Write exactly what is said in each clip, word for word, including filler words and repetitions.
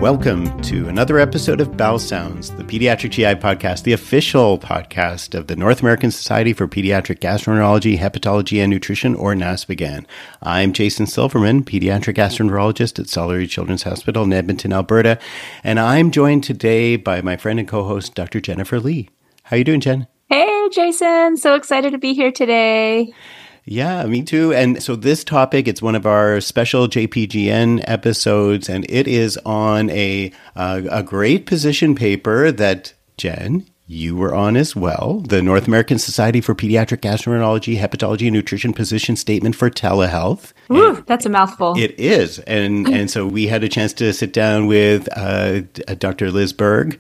Welcome to another episode of Bowel Sounds, the Pediatric G I podcast, the official podcast of the North American Society for Pediatric Gastroenterology, Hepatology, and Nutrition, or NASPGHAN. I'm Jason Silverman, pediatric gastroenterologist at Salisbury Children's Hospital in Edmonton, Alberta, and I'm joined today by my friend and co-host, Doctor Jennifer Lee. How are you doing, Jen? Hey, Jason. So excited to be here today. Yeah, me too. And so this topic, it's one of our special J P G N episodes, and it is on a uh, a great position paper that, Jen, you were on as well, the North American Society for Pediatric Gastroenterology, Hepatology, and Nutrition Position Statement for Telehealth. Ooh, and that's a mouthful. It is. And and so we had a chance to sit down with uh, Doctor Liz Berg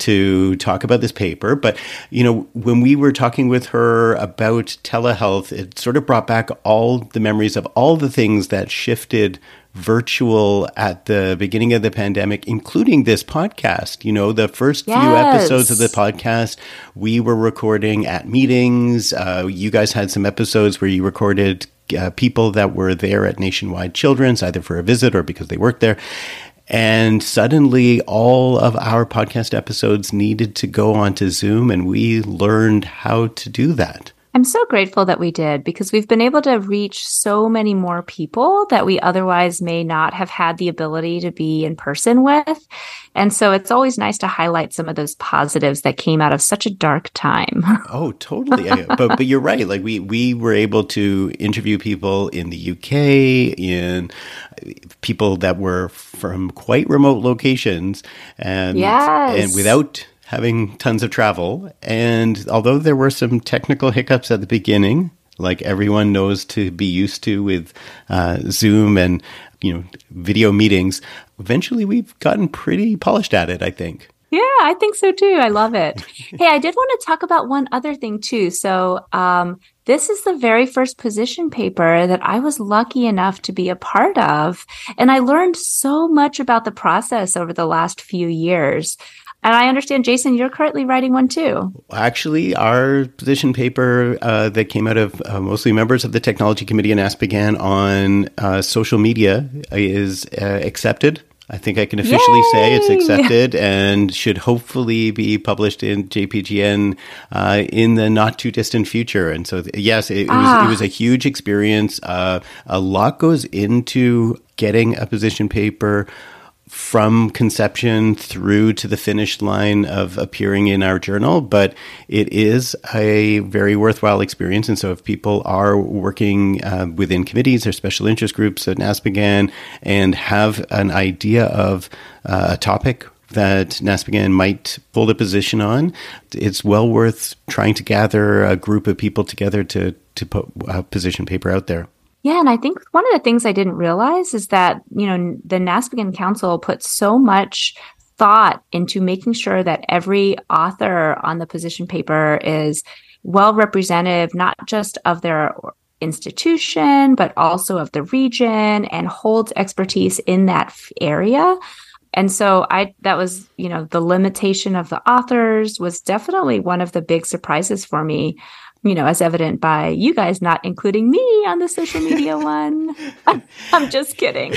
to talk about this paper. But, you know, when we were talking with her about telehealth, it sort of brought back all the memories of all the things that shifted virtual at the beginning of the pandemic, including this podcast. You know, the first yes. few episodes of the podcast, we were recording at meetings. Uh, you guys had some episodes where you recorded uh, people that were there at Nationwide Children's, either for a visit or because they worked there. And suddenly all of our podcast episodes needed to go onto Zoom, and we learned how to do that. I'm so grateful that we did, because we've been able to reach so many more people that we otherwise may not have had the ability to be in person with. And so it's always nice to highlight some of those positives that came out of such a dark time. Oh, totally. but but you're right. Like we, we were able to interview people in the U K, in people that were from quite remote locations, and yes. and without having tons of travel. And although there were some technical hiccups at the beginning, like everyone knows to be used to with uh, Zoom and, you know, video meetings, eventually we've gotten pretty polished at it, I think. Yeah, I think so too. I love it. Hey, I did want to talk about one other thing too. So um, this is the very first position paper that I was lucky enough to be a part of. And I learned so much about the process over the last few years. And I understand, Jason, you're currently writing one too. Actually, our position paper uh, that came out of uh, mostly members of the Technology Committee in NASPGHAN on uh, social media is uh, accepted. I think I can officially Yay! say it's accepted and should hopefully be published in J P G N uh, in the not too distant future. And so, yes, it, it, ah. was, it was a huge experience. Uh, a lot goes into getting a position paper from conception through to the finish line of appearing in our journal, but it is a very worthwhile experience. And so if people are working uh, within committees or special interest groups at NASPGHAN and have an idea of uh, a topic that NASPGHAN might hold a position on, it's well worth trying to gather a group of people together to, to put a position paper out there. Yeah, and I think one of the things I didn't realize is that, you know, the NASPGHAN Council put so much thought into making sure that every author on the position paper is well representative, not just of their institution, but also of the region, and holds expertise in that area. And so I, that was, you know, the limitation of the authors was definitely one of the big surprises for me, you know, as evident by you guys not including me on the social media one. I'm just kidding.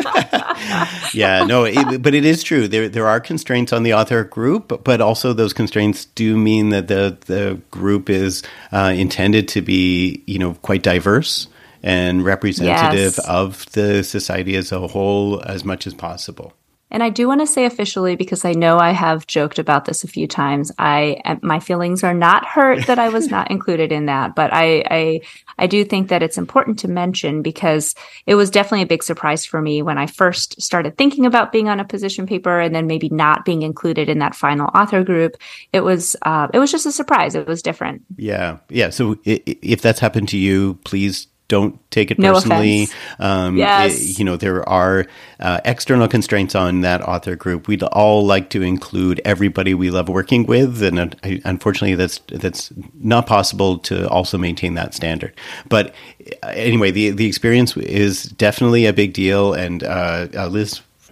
Yeah, no, it, but it is true. There there are constraints on the author group, but also those constraints do mean that the, the group is uh, intended to be, you know, quite diverse and representative yes. of the society as a whole as much as possible. And I do want to say officially, because I know I have joked about this a few times, I my feelings are not hurt that I was not included in that. But I, I I do think that it's important to mention, because it was definitely a big surprise for me when I first started thinking about being on a position paper and then maybe not being included in that final author group. It was uh, it was just a surprise. It was different. Yeah, yeah. So if that's happened to you, please don't take it No personally. offense. Um, yes. it, you know, there are uh, external constraints on that author group. We'd all like to include everybody we love working with, and uh, unfortunately, that's that's not possible to also maintain that standard. But anyway, the the experience is definitely a big deal, and uh, uh, Liz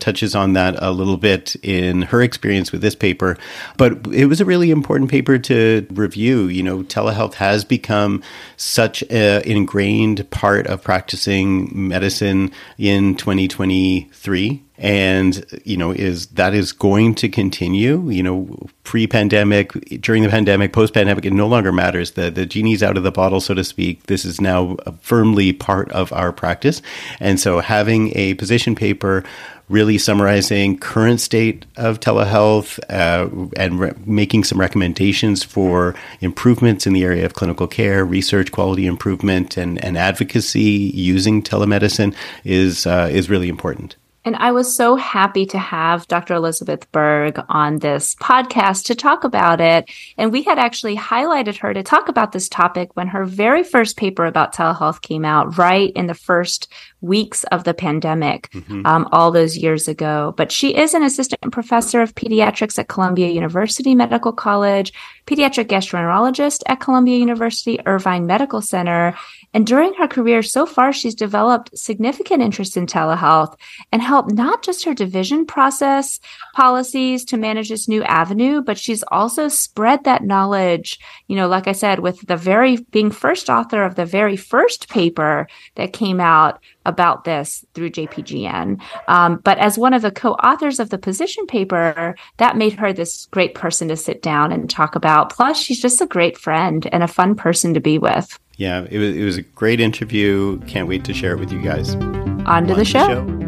touches on that a little bit in her experience with this paper. But it was a really important paper to review. You know, telehealth has become such a, an ingrained part of practicing medicine in twenty twenty-three. And, you know, is that is going to continue, you know, pre-pandemic, during the pandemic, post-pandemic, it no longer matters. The, the genie's out of the bottle, so to speak. This is now firmly part of our practice. And so having a position paper really summarizing current state of telehealth uh, and re- making some recommendations for improvements in the area of clinical care, research, quality improvement, and, and advocacy using telemedicine is uh, is really important. And I was so happy to have Doctor Elizabeth Berg on this podcast to talk about it. And we had actually highlighted her to talk about this topic when her very first paper about telehealth came out, right in the first weeks of the pandemic, mm-hmm. um, all those years ago. But she is an assistant professor of pediatrics at Columbia University Medical College, pediatric gastroenterologist at Columbia University Irvine Medical Center. And during her career so far, she's developed significant interest in telehealth and helped not just her division process policies to manage this new avenue, but she's also spread that knowledge, you know, like I said, with the very being first author of the very first paper that came out about this through J P G N. Um, but as one of the co-authors of the position paper, that made her this great person to sit down and talk about. Plus, she's just a great friend and a fun person to be with. Yeah, it was, it was a great interview. Can't wait to share it with you guys. On to the show. The show.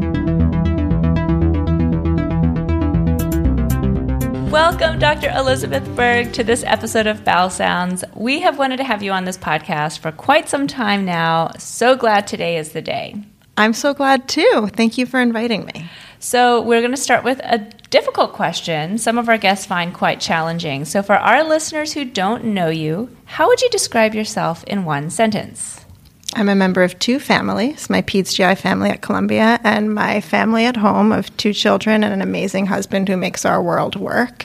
Welcome, Doctor Elizabeth Berg, to this episode of Bowel Sounds. We have wanted to have you on this podcast for quite some time now. So glad today is the day. I'm so glad too. Thank you for inviting me. So we're going to start with a difficult question some of our guests find quite challenging. So for our listeners who don't know you, how would you describe yourself in one sentence? I'm a member of two families, my Peds G I family at Columbia and my family at home of two children and an amazing husband who makes our world work.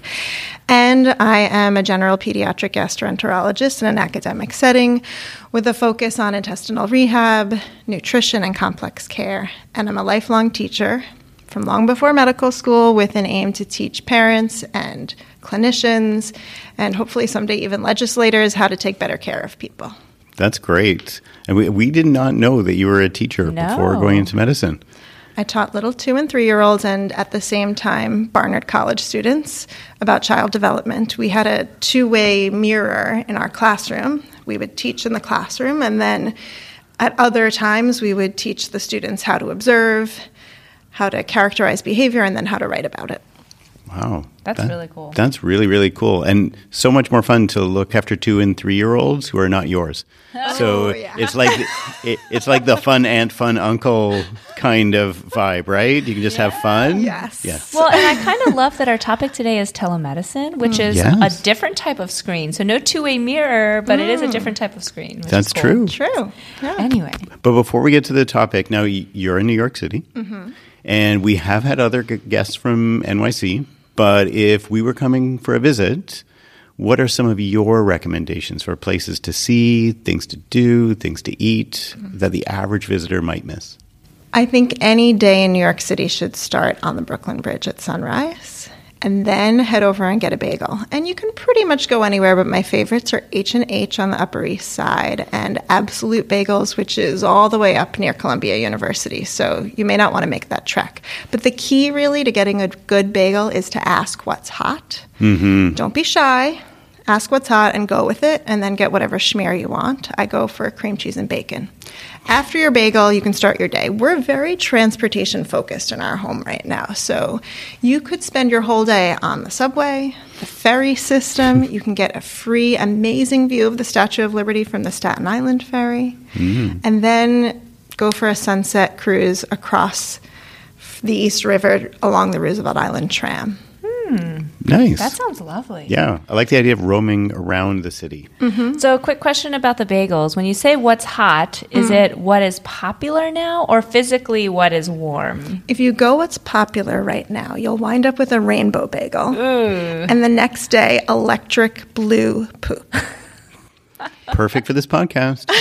And I am a general pediatric gastroenterologist in an academic setting with a focus on intestinal rehab, nutrition, and complex care. And I'm a lifelong teacher from long before medical school with an aim to teach parents and clinicians and hopefully someday even legislators how to take better care of people. That's great. And we, we did not know that you were a teacher no. before going into medicine. I taught little two- and three-year-olds and at the same time Barnard College students about child development. We had a two-way mirror in our classroom. We would teach in the classroom, and then at other times we would teach the students how to observe, how to characterize behavior, and then how to write about it. Wow. That's that, really cool. That's really, really cool. And so much more fun to look after two and three-year-olds who are not yours. Oh, so yeah. it's like it, it's like the fun aunt, fun uncle kind of vibe, right? You can just yeah. have fun. Yes. Yes. Well, and I kind of love that our topic today is telemedicine, which is yes. a different type of screen. So no two-way mirror, but mm. it is a different type of screen. That's cool. true. True. Yeah. Anyway. But before we get to the topic, now you're in New York City, mm-hmm. and we have had other g- guests from N Y C. But if we were coming for a visit, what are some of your recommendations for places to see, things to do, things to eat mm-hmm. that the average visitor might miss? I think any day in New York City should start on the Brooklyn Bridge at sunrise and then head over and get a bagel. And you can pretty much go anywhere, but my favorites are H and H on the Upper East Side and Absolute Bagels, which is all the way up near Columbia University. So you may not want to make that trek. But the key really to getting a good bagel is to ask what's hot. Mm-hmm. Don't be shy. Ask what's hot and go with it, and then get whatever schmear you want. I go for cream cheese and bacon. After your bagel, you can start your day. We're very transportation focused in our home right now. So you could spend your whole day on the subway, the ferry system. You can get a free, amazing view of the Statue of Liberty from the Staten Island ferry. Mm. And then go for a sunset cruise across the East River along the Roosevelt Island tram. Hmm. Nice. That sounds lovely. Yeah. I like the idea of roaming around the city. Mm-hmm. So a quick question about the bagels. When you say what's hot, is mm. it what is popular now or physically what is warm? If you go what's popular right now, you'll wind up with a rainbow bagel. Ooh. And the next day, electric blue poop. Perfect for this podcast.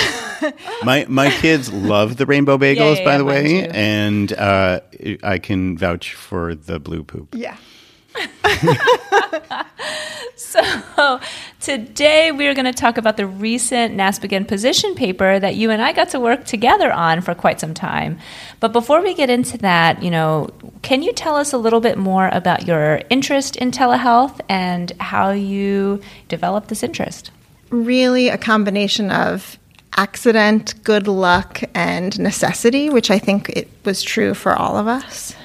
my my kids love the rainbow bagels, Yeah, yeah, by yeah, the mine way, too. and uh, I can vouch for the blue poop. Yeah. So today we are going to talk about the recent NASPGHAN position paper that you and I got to work together on for quite some time. But before we get into that, you know, can you tell us a little bit more about your interest in telehealth and how you developed this interest? Really a combination of accident, good luck, and necessity, which I think it was true for all of us.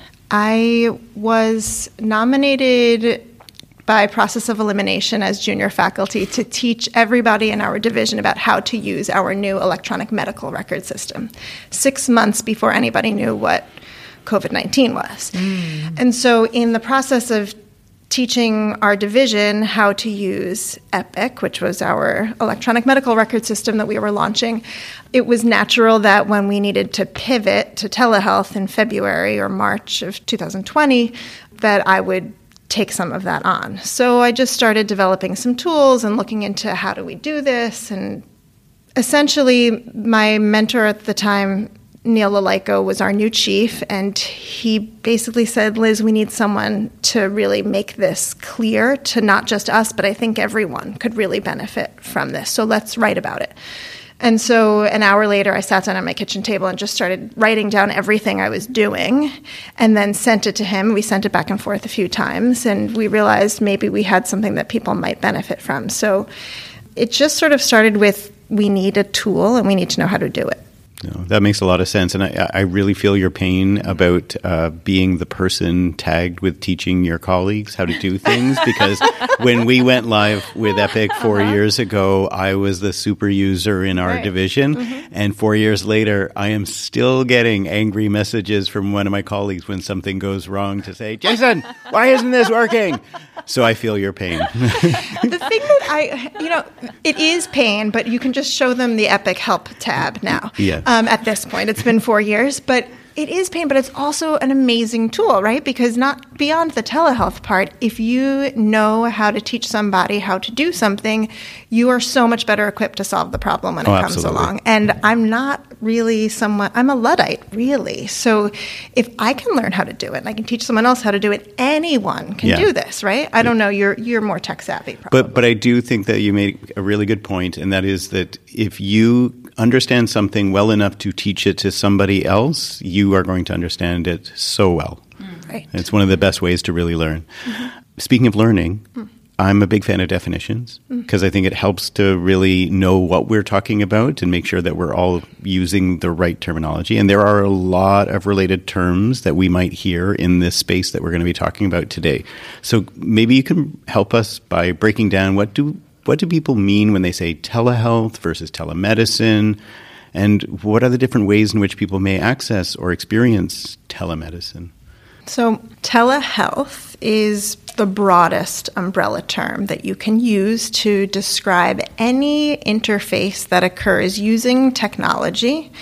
I was nominated by process of elimination as junior faculty to teach everybody in our division about how to use our new electronic medical record system, six months before anybody knew what COVID nineteen was. Mm. And so in the process of teaching our division how to use Epic, which was our electronic medical record system that we were launching, it was natural that when we needed to pivot to telehealth in February or March of two thousand twenty, that I would take some of that on. So I just started developing some tools and looking into how do we do this. And essentially, my mentor at the time, Neil Lalaiko, was our new chief, and he basically said, Liz, we need someone to really make this clear to not just us, but I think everyone could really benefit from this. So let's write about it. And so an hour later, I sat down at my kitchen table and just started writing down everything I was doing and then sent it to him. We sent it back and forth a few times, and we realized maybe we had something that people might benefit from. So it just sort of started with, we need a tool and we need to know how to do it. No, that makes a lot of sense. And I, I really feel your pain about uh, being the person tagged with teaching your colleagues how to do things, because when we went live with Epic four uh-huh. years ago, I was the super user in our right. division. Mm-hmm. And four years later, I am still getting angry messages from one of my colleagues when something goes wrong to say, Jason, why isn't this working? So I feel your pain. The thing that I, you know, it is pain, but you can just show them the Epic Help tab now. Yes. Um, at this point, it's been four years, but it is pain, but it's also an amazing tool, right? Because not beyond the telehealth part, if you know how to teach somebody how to do something, you are so much better equipped to solve the problem when it oh, comes absolutely. along. And I'm not really someone, I'm a Luddite, really. So if I can learn how to do it and I can teach someone else how to do it, anyone can yeah. do this, right? I don't know, you're you're more tech savvy probably. But but I do think that you made a really good point, and that is that if you understand something well enough to teach it to somebody else, you are going to understand it so well. Mm. Right. It's one of the best ways to really learn. Mm-hmm. Speaking of learning, mm. I'm a big fan of definitions because mm. I think it helps to really know what we're talking about and make sure that we're all using the right terminology. And there are a lot of related terms that we might hear in this space that we're going to be talking about today. So maybe you can help us by breaking down what do What do people mean when they say telehealth versus telemedicine? And what are the different ways in which people may access or experience telemedicine? So telehealth is the broadest umbrella term that you can use to describe any interface that occurs using technology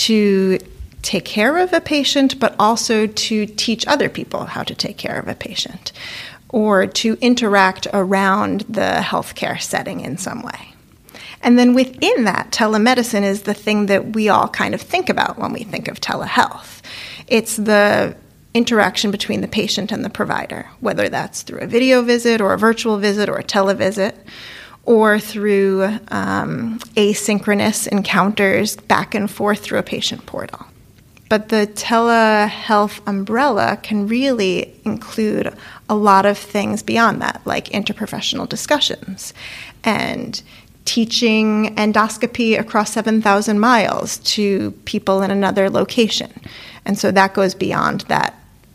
to take care of a patient, but also to teach other people how to take care of a patient, or to interact around the healthcare setting in some way. And then within that, telemedicine is the thing that we all kind of think about when we think of telehealth. It's the interaction between the patient and the provider, whether that's through a video visit or a virtual visit or a televisit, or through um, asynchronous encounters back and forth through a patient portal. But the telehealth umbrella can really include a lot of things beyond that, like interprofessional discussions and teaching endoscopy across seven thousand miles to people in another location. And so that goes beyond that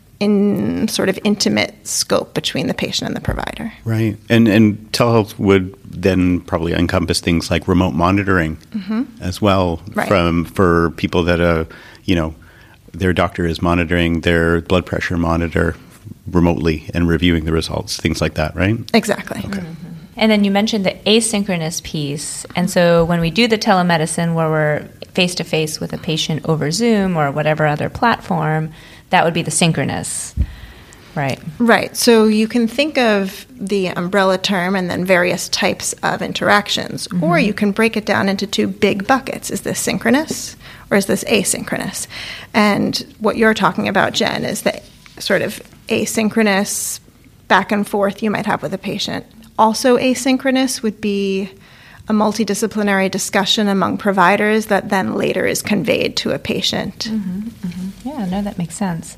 in sort of intimate scope between the patient and the provider. Right. And and telehealth would then probably encompass things like remote monitoring mm-hmm. as well right. from for people that, uh, you know, their doctor is monitoring their blood pressure monitor remotely and reviewing the results, things like that, right? Exactly. Okay. Mm-hmm. And then you mentioned the asynchronous piece. And so when we do the telemedicine where we're face-to-face with a patient over Zoom or whatever other platform, that would be the synchronous. Right. Right. So you can think of the umbrella term and then various types of interactions, mm-hmm. or you can break it down into two big buckets. Is this synchronous or is this asynchronous? And what you're talking about, Jen, is the sort of asynchronous back and forth you might have with a patient. Also asynchronous would be a multidisciplinary discussion among providers that then later is conveyed to a patient. Mm-hmm, mm-hmm. Yeah, no, that makes sense.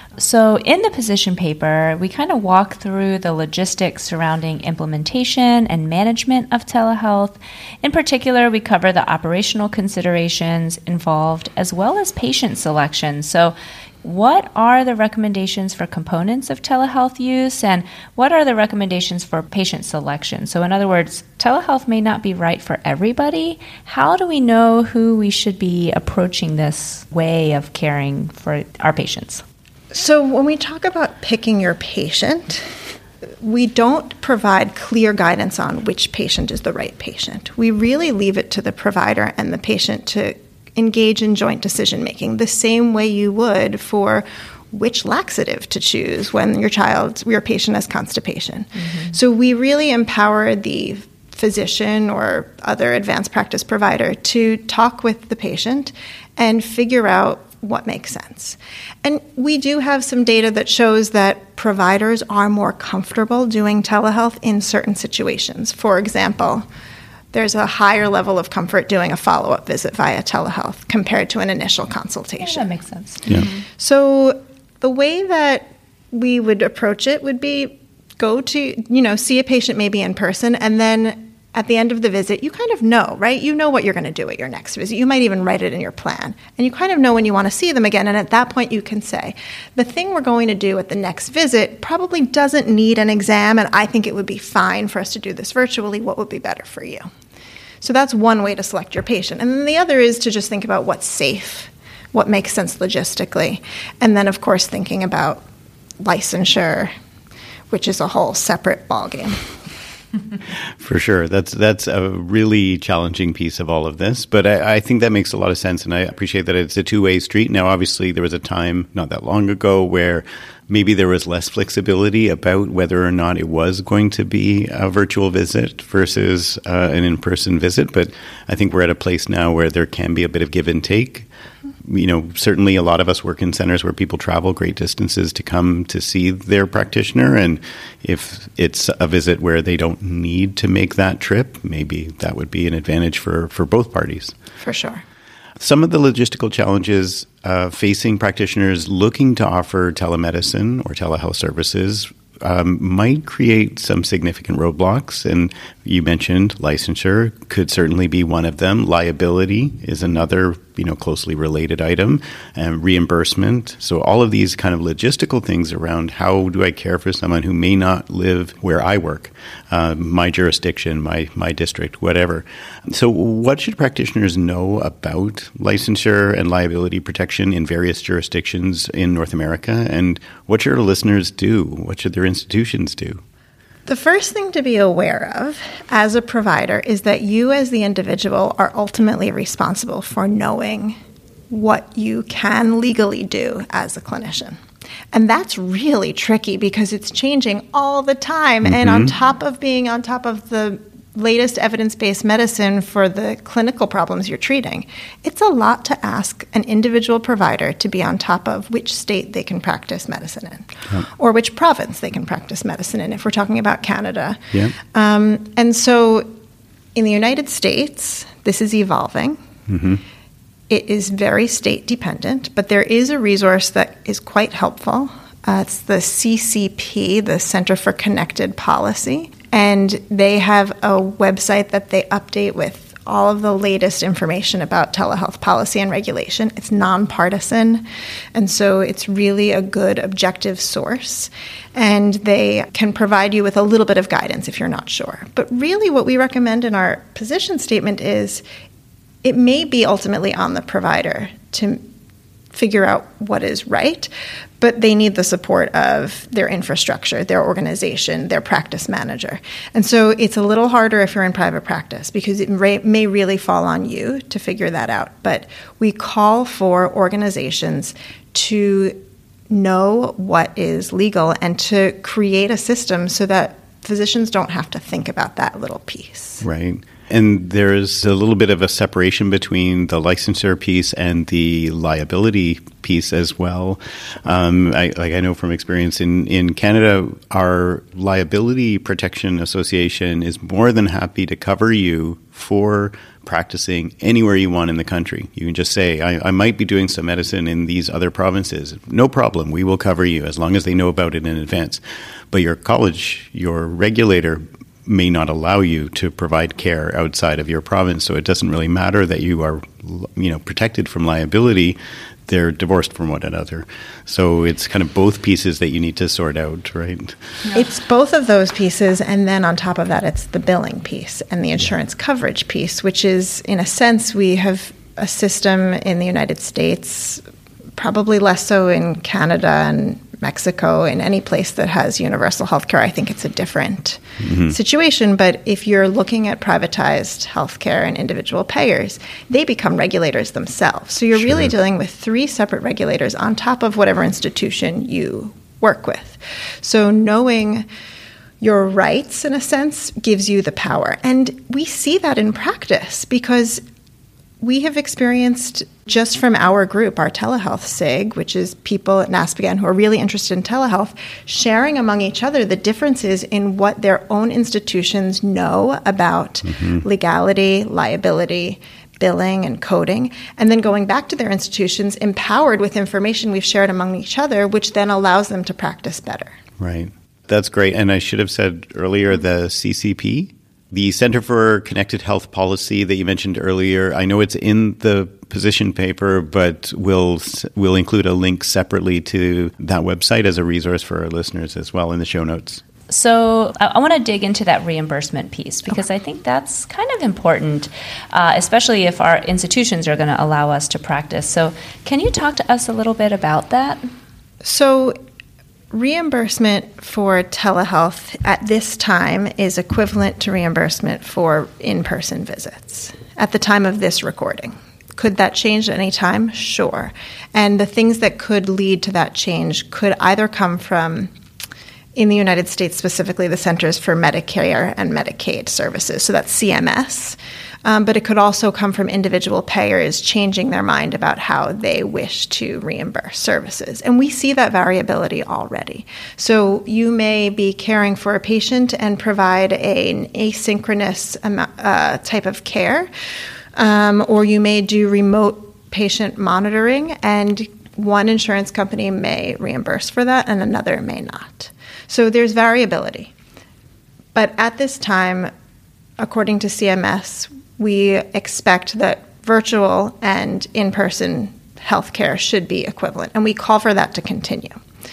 So in the position paper, we kind of walk through the logistics surrounding implementation and management of telehealth. In particular, we cover the operational considerations involved as well as patient selection. So what are the recommendations for components of telehealth use, and what are the recommendations for patient selection? So in other words, telehealth may not be right for everybody. How do we know who we should be approaching this way of caring for our patients? So when we talk about picking your patient, we don't provide clear guidance on which patient is the right patient. We really leave it to the provider and the patient to engage in joint decision-making the same way you would for which laxative to choose when your child, your patient has constipation. Mm-hmm. So we really empower the physician or other advanced practice provider to talk with the patient and figure out what makes sense. And we do have some data that shows that providers are more comfortable doing telehealth in certain situations. For example, there's a higher level of comfort doing a follow-up visit via telehealth compared to an initial consultation. Yeah, that makes sense. Yeah. Mm-hmm. So the way that we would approach it would be go to, you know, see a patient maybe in person, and then at the end of the visit, you kind of know, right? You know what you're going to do at your next visit. You might even write it in your plan. And you kind of know when you want to see them again. And at that point, you can say, the thing we're going to do at the next visit probably doesn't need an exam, and I think it would be fine for us to do this virtually. What would be better for you? So that's one way to select your patient. And then the other is to just think about what's safe, what makes sense logistically. And then, of course, thinking about licensure, which is a whole separate ballgame. For sure. That's that's a really challenging piece of all of this. But I, I think that makes a lot of sense, and I appreciate that it's a two-way street. Now, obviously, there was a time not that long ago where maybe there was less flexibility about whether or not it was going to be a virtual visit versus uh, an in-person visit. But I think we're at a place now where there can be a bit of give and take. You know, certainly a lot of us work in centers where people travel great distances to come to see their practitioner. And if it's a visit where they don't need to make that trip, maybe that would be an advantage for, for both parties. For sure. Some of the logistical challenges uh, facing practitioners looking to offer telemedicine or telehealth services um, might create some significant roadblocks. And you mentioned licensure could certainly be one of them. Liability is another, you know, closely related item, and reimbursement. So all of these kind of logistical things around how do I care for someone who may not live where I work, uh, my jurisdiction, my my district, whatever. So what should practitioners know about licensure and liability protection in various jurisdictions in North America? And what should our listeners do? What should their institutions do? The first thing to be aware of as a provider is that you as the individual are ultimately responsible for knowing what you can legally do as a clinician. And that's really tricky because it's changing all the time. Mm-hmm. And on top of being on top of the latest evidence-based medicine for the clinical problems you're treating, it's a lot to ask an individual provider to be on top of which state they can practice medicine in, yeah. or which province they can practice medicine in, if we're talking about Canada. Yeah. Um, and so in the United States, this is evolving. Mm-hmm. It is very state-dependent, but there is a resource that is quite helpful. Uh, it's the C C P, the Center for Connected Policy. And they have a website that they update with all of the latest information about telehealth policy and regulation. It's nonpartisan, and so it's really a good objective source. And they can provide you with a little bit of guidance if you're not sure. But really what we recommend in our position statement is it may be ultimately on the provider to figure out what is right, but they need the support of their infrastructure, their organization, their practice manager. And so it's a little harder if you're in private practice because it may really fall on you to figure that out. But we call for organizations to know what is legal and to create a system so that physicians don't have to think about that little piece. Right. And there's a little bit of a separation between the licensure piece and the liability piece as well. Um, I, like I know from experience in, in Canada, our Liability Protection Association is more than happy to cover you for practicing anywhere you want in the country. You can just say, I, I might be doing some medicine in these other provinces. No problem. We will cover you as long as they know about it in advance. But your college, your regulator may not allow you to provide care outside of your province. So it doesn't really matter that you are, you know, protected from liability. They're divorced from one another. So it's kind of both pieces that you need to sort out, right? Yeah. It's both of those pieces, and then on top of that, it's the billing piece and the insurance coverage piece, which is, in a sense, we have a system in the United States, probably less so in Canada and Mexico, in any place that has universal health care. I think it's a different mm-hmm. situation. But if you're looking at privatized health care and individual payers, they become regulators themselves. So you're sure. really dealing with three separate regulators on top of whatever institution you work with. So knowing your rights, in a sense, gives you the power. And we see that in practice because we have experienced, just from our group, our telehealth S I G, which is people at NASPGHAN who are really interested in telehealth, sharing among each other the differences in what their own institutions know about mm-hmm. legality, liability, billing, and coding, and then going back to their institutions empowered with information we've shared among each other, which then allows them to practice better. Right. That's great. And I should have said earlier the C C P, the Center for Connected Health Policy that you mentioned earlier. I know it's in the position paper, but we'll we'll include a link separately to that website as a resource for our listeners as well in the show notes. So I, I want to dig into that reimbursement piece because okay. I think that's kind of important, uh, especially if our institutions are going to allow us to practice. So can you talk to us a little bit about that? So reimbursement for telehealth at this time is equivalent to reimbursement for in-person visits at the time of this recording. Could that change at any time? Sure. And the things that could lead to that change could either come from, in the United States specifically, the Centers for Medicare and Medicaid Services, so that's C M S. Um, but it could also come from individual payers changing their mind about how they wish to reimburse services. And we see that variability already. So you may be caring for a patient and provide an asynchronous uh, type of care, um, or you may do remote patient monitoring, and one insurance company may reimburse for that and another may not. So there's variability. But at this time, according to C M S, we expect that virtual and in-person healthcare should be equivalent, and we call for that to continue.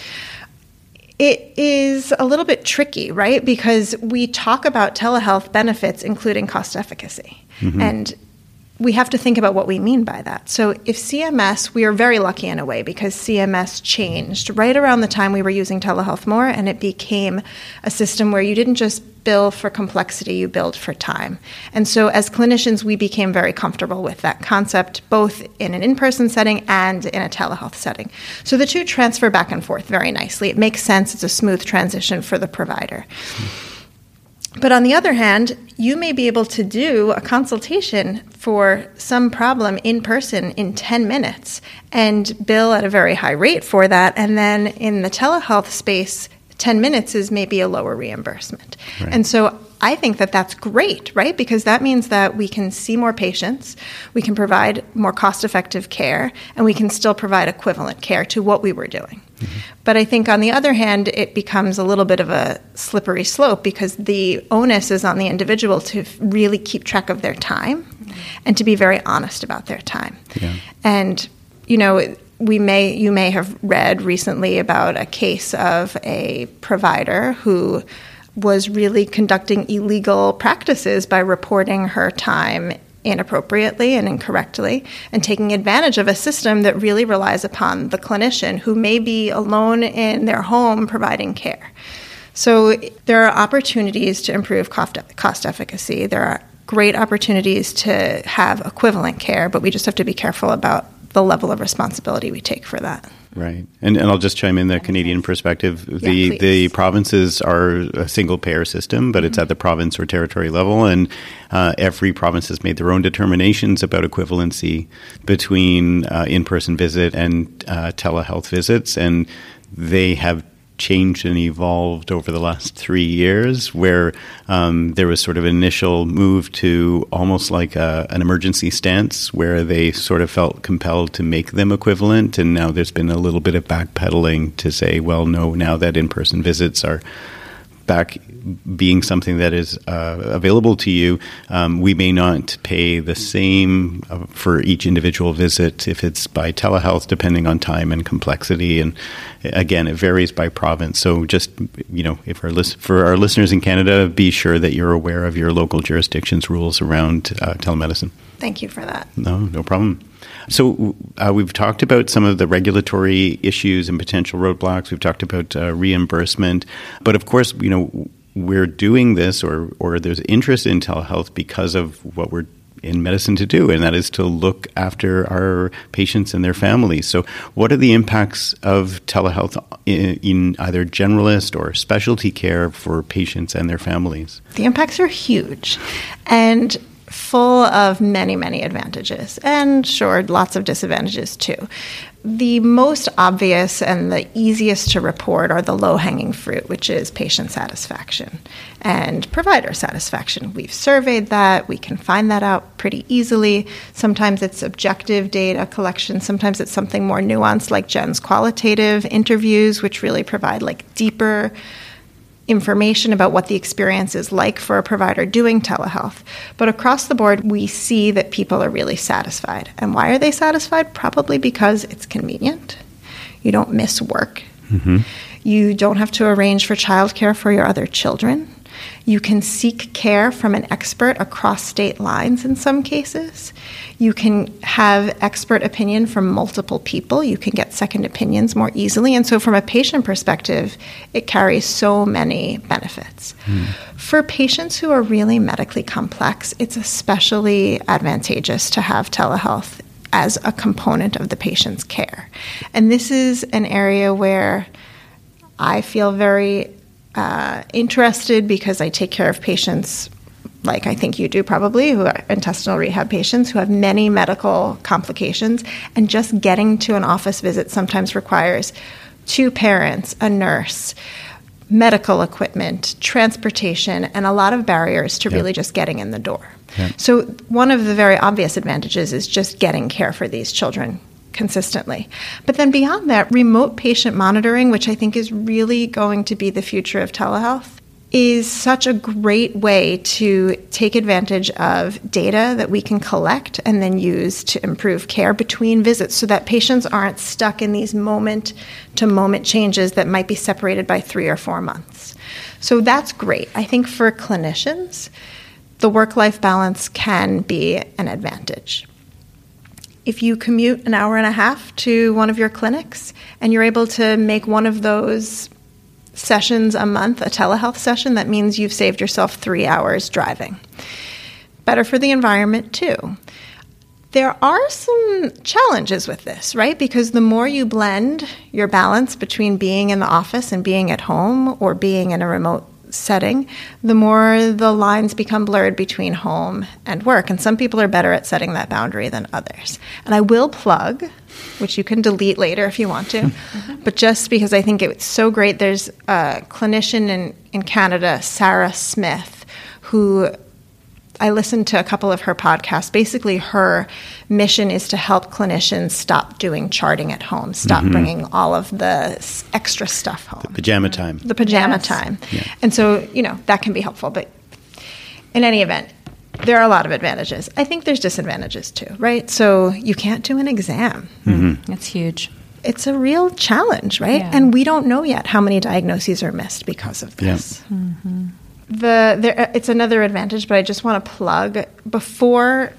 It is a little bit tricky, right? Because we talk about telehealth benefits, including cost efficacy. Mm-hmm. And we have to think about what we mean by that. So if C M S, we are very lucky in a way because C M S changed right around the time we were using telehealth more, and it became a system where you didn't just bill for complexity, you billed for time. And so as clinicians, we became very comfortable with that concept, both in an in-person setting and in a telehealth setting. So the two transfer back and forth very nicely. It makes sense. It's a smooth transition for the provider. But on the other hand, you may be able to do a consultation for some problem in person in ten minutes and bill at a very high rate for that. And then in the telehealth space, ten minutes is maybe a lower reimbursement. Right. And so I think that that's great, right? Because that means that we can see more patients, we can provide more cost-effective care, and we can still provide equivalent care to what we were doing. Mm-hmm. But I think on the other hand, it becomes a little bit of a slippery slope because the onus is on the individual to really keep track of their time mm-hmm. and to be very honest about their time. Yeah. And, you know, we may you may have read recently about a case of a provider who was really conducting illegal practices by reporting her time inappropriately and incorrectly and taking advantage of a system that really relies upon the clinician who may be alone in their home providing care. So there are opportunities to improve cost, cost efficacy. There are great opportunities to have equivalent care, but we just have to be careful about the level of responsibility we take for that. Right. And and I'll just chime in the Canadian perspective. The Yeah, the provinces are a single payer system, but it's at the province or territory level, and uh, every province has made their own determinations about equivalency between uh, in-person visit and uh, telehealth visits, and they have changed and evolved over the last three years where um, there was sort of an initial move to almost like a, an emergency stance where they sort of felt compelled to make them equivalent. And now there's been a little bit of backpedaling to say, well, no, now that in-person visits are back being something that is uh, available to you, um, we may not pay the same uh, for each individual visit if it's by telehealth, depending on time and complexity. And again, it varies by province. So just, you know, if our list- for our listeners in Canada, be sure that you're aware of your local jurisdiction's rules around uh, telemedicine. Thank you for that. No, no problem. So uh, we've talked about some of the regulatory issues and potential roadblocks. We've talked about uh, reimbursement. But of course, you know, we're doing this or, or there's interest in telehealth because of what we're in medicine to do, and that is to look after our patients and their families. So what are the impacts of telehealth in, in either generalist or specialty care for patients and their families? The impacts are huge and full of many, many advantages, and sure, lots of disadvantages too. The most obvious and the easiest to report are the low-hanging fruit, which is patient satisfaction and provider satisfaction. We've surveyed that. We can find that out pretty easily. Sometimes it's objective data collection. Sometimes it's something more nuanced like Jen's qualitative interviews, which really provide like deeper information about what the experience is like for a provider doing telehealth. But across the board, we see that people are really satisfied. And why are they satisfied? Probably because it's convenient. You don't miss work. Mm-hmm. You don't have to arrange for childcare for your other children. You can seek care from an expert across state lines in some cases. You can have expert opinion from multiple people. You can get second opinions more easily. And so from a patient perspective, it carries so many benefits. Mm. For patients who are really medically complex, it's especially advantageous to have telehealth as a component of the patient's care. And this is an area where I feel very Uh, interested because I take care of patients like I think you do probably, who are intestinal rehab patients who have many medical complications, and just getting to an office visit sometimes requires two parents, a nurse, medical equipment, transportation, and a lot of barriers to yeah. really just getting in the door. Yeah. So one of the very obvious advantages is just getting care for these children consistently. But then beyond that, remote patient monitoring, which I think is really going to be the future of telehealth, is such a great way to take advantage of data that we can collect and then use to improve care between visits so that patients aren't stuck in these moment-to-moment changes that might be separated by three or four months. So that's great. I think for clinicians, the work-life balance can be an advantage. If you commute an hour and a half to one of your clinics and you're able to make one of those sessions a month a telehealth session, that means you've saved yourself three hours driving. Better for the environment, too. There are some challenges with this, right? Because the more you blend your balance between being in the office and being at home or being in a remote setting, the more the lines become blurred between home and work. And some people are better at setting that boundary than others. And I will plug, which you can delete later if you want to, mm-hmm. but just because I think it's so great, there's a clinician in, in Canada, Sarah Smith, who I listened to a couple of her podcasts. Basically, her mission is to help clinicians stop doing charting at home, stop mm-hmm. bringing all of the extra stuff home. The pajama time. The pajama yes. time. Yeah. And so, you know, that can be helpful. But in any event, there are a lot of advantages. I think there's disadvantages too, right? So you can't do an exam. Mm-hmm. That's huge. It's a real challenge, right? Yeah. And we don't know yet how many diagnoses are missed because of this. Yeah. Mm-hmm. The there, it's another advantage, but I just want to plug, before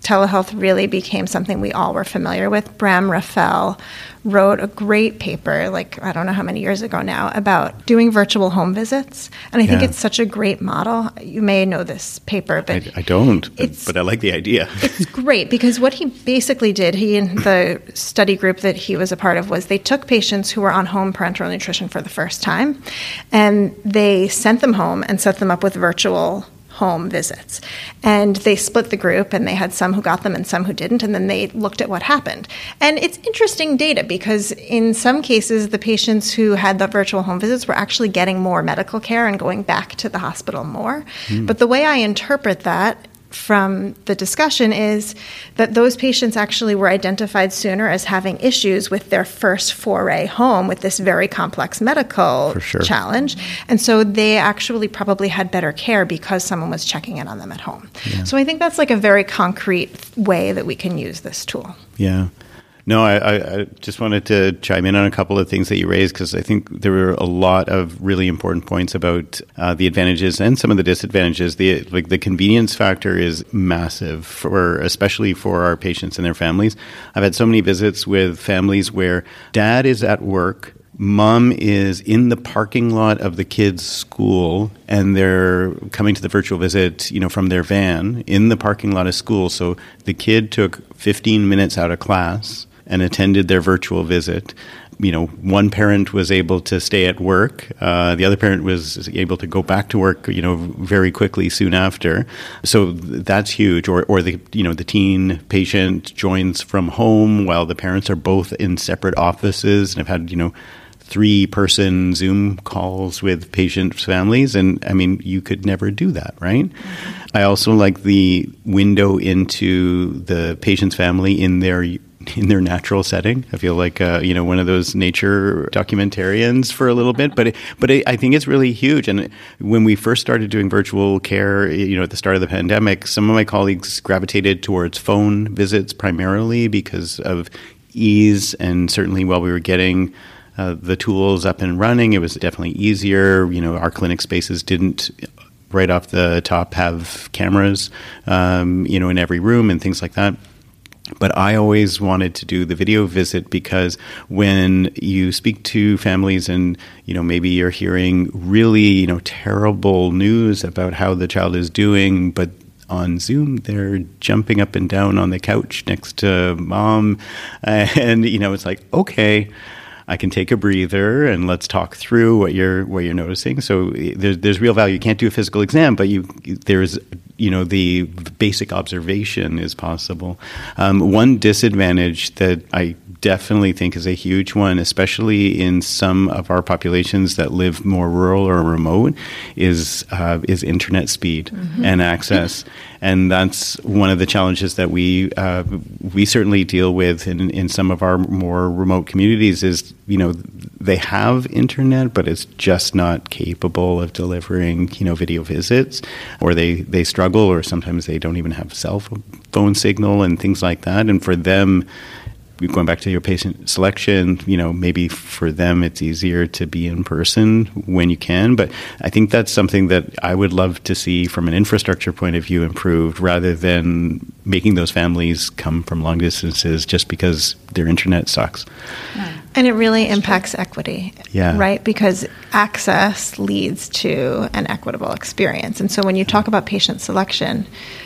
telehealth really became something we all were familiar with. Bram Raffel wrote a great paper, like I don't know how many years ago now, about doing virtual home visits. And I think Yeah. it's such a great model. You may know this paper, but I, I don't, but, it's- but I like the idea. it's great because what he basically did, he and the study group that he was a part of, was they took patients who were on home parenteral nutrition for the first time, and they sent them home and set them up with virtual home visits. And they split the group, and they had some who got them and some who didn't, and then they looked at what happened. And it's interesting data because in some cases, the patients who had the virtual home visits were actually getting more medical care and going back to the hospital more. Mm. But the way I interpret that from the discussion is that those patients actually were identified sooner as having issues with their first foray home with this very complex medical For sure. challenge. And so they actually probably had better care because someone was checking in on them at home. Yeah. So I think that's like a very concrete way that we can use this tool. Yeah. No, I, I, I just wanted to chime in on a couple of things that you raised because I think there were a lot of really important points about uh, the advantages and some of the disadvantages. The like the convenience factor is massive for especially for our patients and their families. I've had so many visits with families where dad is at work, mom is in the parking lot of the kids' school, and they're coming to the virtual visit, you know, from their van in the parking lot of school. So the kid took fifteen minutes out of class and attended their virtual visit. You know, one parent was able to stay at work. Uh, the other parent was able to go back to work, you know, very quickly soon after. So that's huge. Or, or the, you know, the teen patient joins from home while the parents are both in separate offices. And I've had, you know, three-person Zoom calls with patients' families. And, I mean, you could never do that, right? Mm-hmm. I also like the window into the patient's family in their in their natural setting. I feel like, uh, you know, one of those nature documentarians for a little bit, but, it, but it, I think it's really huge. And when we first started doing virtual care, you know, at the start of the pandemic, some of my colleagues gravitated towards phone visits primarily because of ease. And certainly while we were getting uh, the tools up and running, it was definitely easier. You know, our clinic spaces didn't right off the top have cameras, um, you know, in every room and things like that. But I always wanted to do the video visit because when you speak to families and, you know, maybe you're hearing really, you know, terrible news about how the child is doing, but on Zoom, they're jumping up and down on the couch next to mom. And, you know, it's like, okay, I can take a breather and let's talk through what you're what you're noticing. So there's there's real value. You can't do a physical exam, but you there's you know the basic observation is possible. Um, one disadvantage that I definitely think is a huge one, especially in some of our populations that live more rural or remote, is uh, is internet speed mm-hmm. and access. And that's one of the challenges that we uh, we certainly deal with in, in some of our more remote communities is, you know, they have internet, but it's just not capable of delivering, you know, video visits, or they, they struggle, or sometimes they don't even have cell phone signal and things like that. And for them, going back to your patient selection, you know, maybe for them it's easier to be in person when you can. But I think that's something that I would love to see from an infrastructure point of view improved, rather than making those families come from long distances just because their internet sucks. And it really impacts equity, yeah. right? Because access leads to an equitable experience. And so when you talk about patient selection,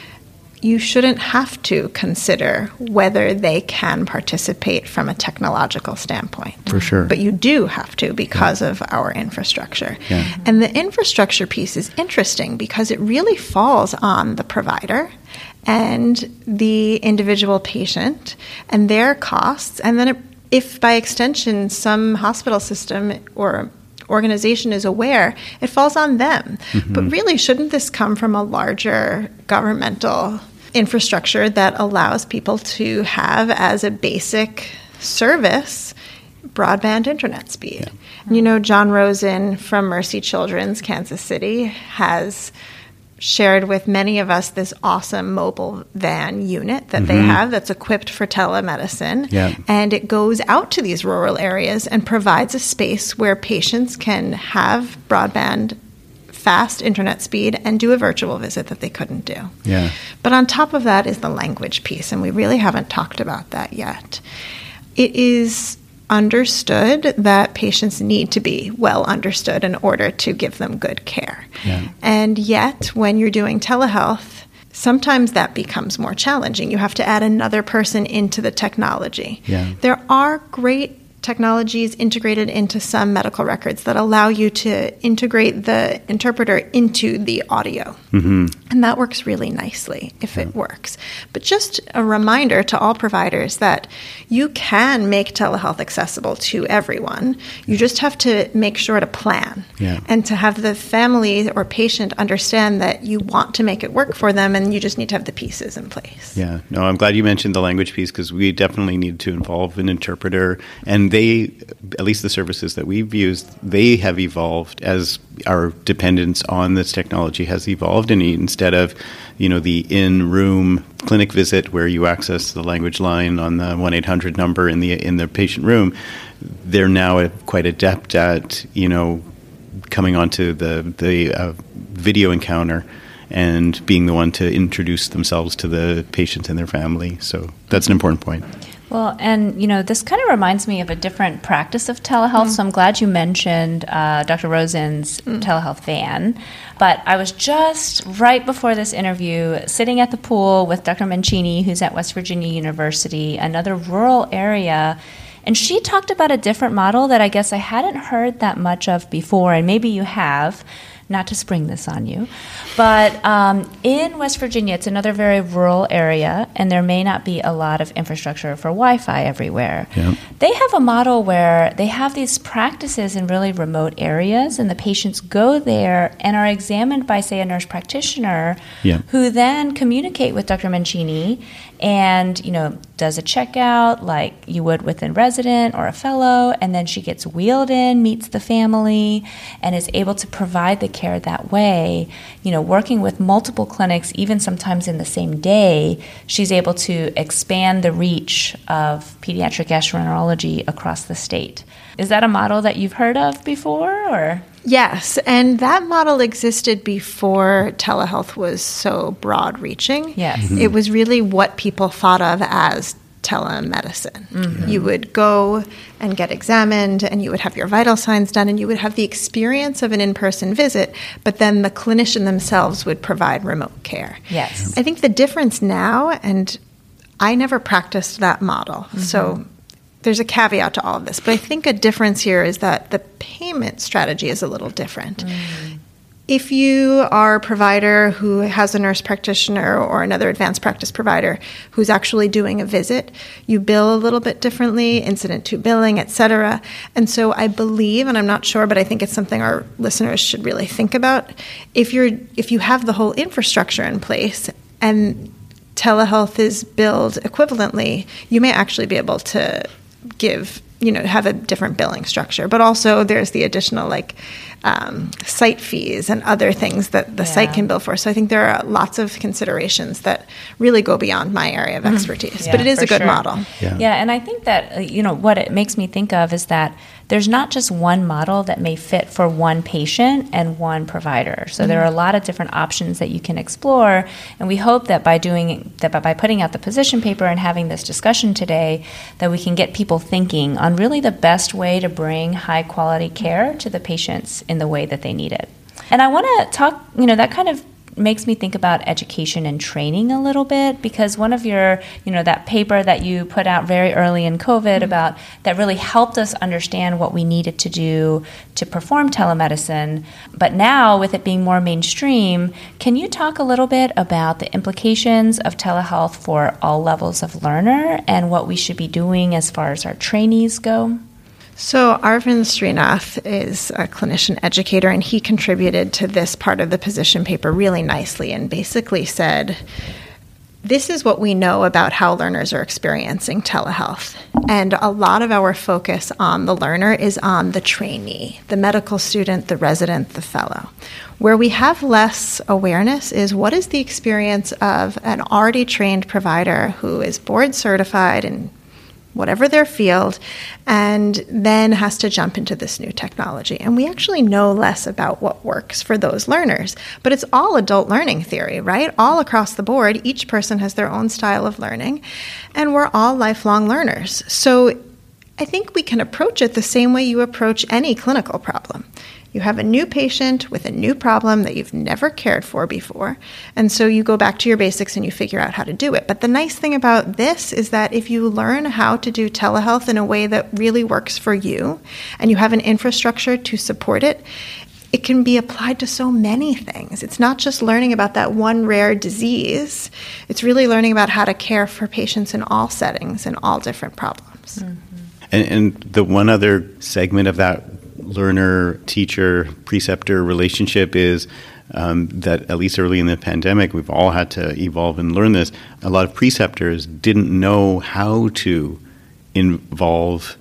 you shouldn't have to consider whether they can participate from a technological standpoint. For sure. But you do have to because yeah. of our infrastructure. Yeah. And the infrastructure piece is interesting because it really falls on the provider and the individual patient and their costs. And then it, if by extension some hospital system or organization is aware, it falls on them. Mm-hmm. But really, shouldn't this come from a larger governmental infrastructure that allows people to have as a basic service broadband internet speed? Yeah. And, you know, John Rosen from Mercy Children's Kansas City has shared with many of us this awesome mobile van unit that mm-hmm. they have that's equipped for telemedicine. Yeah. And it goes out to these rural areas and provides a space where patients can have broadband fast internet speed and do a virtual visit that they couldn't do. Yeah. But on top of that is the language piece, and we really haven't talked about that yet. It is understood that patients need to be well understood in order to give them good care. Yeah. And yet, when you're doing telehealth, sometimes that becomes more challenging. You have to add another person into the technology. Yeah. There are great technologies integrated into some medical records that allow you to integrate the interpreter into the audio. Mm-hmm. And that works really nicely if it works. But just a reminder to all providers that you can make telehealth accessible to everyone. You just have to make sure to plan Yeah. and to have the family or patient understand that you want to make it work for them, and you just need to have the pieces in place. Yeah, no, I'm glad you mentioned the language piece, because we definitely need to involve an interpreter. And they, at least the services that we've used, they have evolved as our dependence on this technology has evolved. And instead of, you know, the in-room clinic visit where you access the language line on the one eight hundred number in the in the patient room, they're now quite adept at, you know, coming onto the the uh, video encounter and being the one to introduce themselves to the patient and their family. So that's an important point. Well, and, you know, this kind of reminds me of a different practice of telehealth. Mm. So I'm glad you mentioned uh, Doctor Rosen's mm. telehealth van. But I was just right before this interview sitting at the pool with Doctor Mancini, who's at West Virginia University, another rural area. And she talked about a different model that I guess I hadn't heard that much of before, and maybe you have. Not to spring this on you, but um, in West Virginia, it's another very rural area, and there may not be a lot of infrastructure for Wi-Fi everywhere. Yeah. They have a model where they have these practices in really remote areas, and the patients go there and are examined by, say, a nurse practitioner yeah. who then communicate with Doctor Mancini and, you know, does a checkout like you would with a resident or a fellow, and then she gets wheeled in, meets the family, and is able to provide the care that way. You know, working with multiple clinics, even sometimes in the same day, she's able to expand the reach of pediatric gastroenterology across the state. Is that a model that you've heard of before, or? Yes, and that model existed before telehealth was so broad-reaching. Yes. Mm-hmm. It was really what people thought of as telemedicine. Mm-hmm. You would go and get examined, and you would have your vital signs done, and you would have the experience of an in-person visit, but then the clinician themselves would provide remote care. Yes. I think the difference now, and I never practiced that model, mm-hmm. so there's a caveat to all of this, but I think a difference here is that the payment strategy is a little different. Mm. If you are a provider who has a nurse practitioner or another advanced practice provider who's actually doing a visit, you bill a little bit differently, incident to billing, et cetera. And so I believe, and I'm not sure, but I think it's something our listeners should really think about. If you're if you have the whole infrastructure in place and telehealth is billed equivalently, you may actually be able to give, you know, have a different billing structure. But also there's the additional like um, site fees and other things that the yeah. site can bill for. So I think there are lots of considerations that really go beyond my area of expertise. Yeah, but it is a good sure. model. Yeah. yeah, and I think that, uh, you know, what it makes me think of is that there's not just one model that may fit for one patient and one provider. So mm-hmm. there are a lot of different options that you can explore, and we hope that by doing that, by putting out the position paper and having this discussion today, that we can get people thinking on really the best way to bring high quality care to the patients in the way that they need it. And I want to talk, you know, that kind of makes me think about education and training a little bit, because one of your, you know, that paper that you put out very early in COVID mm-hmm. about that really helped us understand what we needed to do to perform telemedicine. But now with it being more mainstream, can you talk a little bit about the implications of telehealth for all levels of learner and what we should be doing as far as our trainees go? So Arvind Srinath is a clinician educator, and he contributed to this part of the position paper really nicely and basically said, this is what we know about how learners are experiencing telehealth. And a lot of our focus on the learner is on the trainee, the medical student, the resident, the fellow. Where we have less awareness is what is the experience of an already trained provider who is board certified and whatever their field, and then has to jump into this new technology. And we actually know less about what works for those learners. But it's all adult learning theory, right? All across the board, each person has their own style of learning, and we're all lifelong learners. So I think we can approach it the same way you approach any clinical problem. You have a new patient with a new problem that you've never cared for before, and so you go back to your basics and you figure out how to do it. But the nice thing about this is that if you learn how to do telehealth in a way that really works for you, and you have an infrastructure to support it, it can be applied to so many things. It's not just learning about that one rare disease. It's really learning about how to care for patients in all settings and all different problems. Mm-hmm. And, and the one other segment of that learner, teacher, preceptor relationship is um, that at least early in the pandemic, we've all had to evolve and learn this. A lot of preceptors didn't know how to involve,